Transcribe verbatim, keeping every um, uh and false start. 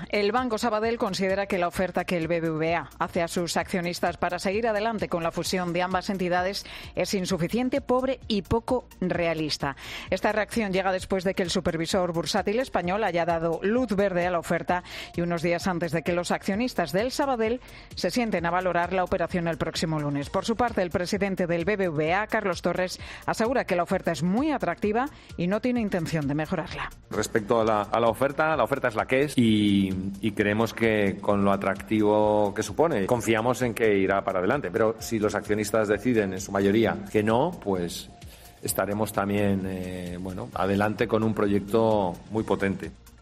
El Banco Sabadell considera que la oferta que el B B V A hace a sus accionistas para seguir adelante con la fusión de ambas entidades es insuficiente, pobre y poco realista. Esta reacción llega después de que el supervisor bursátil español haya dado luz verde a la oferta y unos días antes de que los accionistas del Sabadell se sienten a valorar la operación el próximo lunes. Por su parte, el presidente del B B V A, Carlos Torres, asegura que la oferta es muy atractiva y no tiene intención de mejorarla. Respecto a la, a la oferta, la oferta es la que es y, y creemos que con lo atractivo que supone, confiamos en que irá para adelante. Pero si los accionistas deciden en su mayoría que no, pues estaremos también eh, bueno, adelante con un proyecto muy potente.